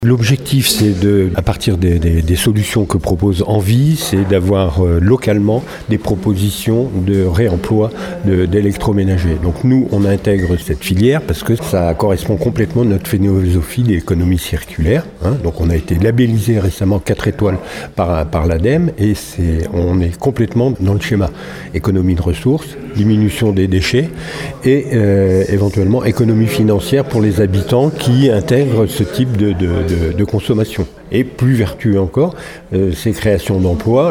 L'objectif, c'est à partir des solutions que propose Envie, c'est d'avoir localement des propositions de réemploi d'électroménagers. Donc nous, on intègre cette filière parce que ça correspond complètement à notre philosophie d'économie circulaire. Donc on a été labellisé récemment 4 étoiles par l'ADEME et on est complètement dans le schéma économie de ressources, diminution des déchets et éventuellement économie financière pour les habitants qui intègrent ce type de consommation. Et plus vertueux encore, c'est création d'emplois.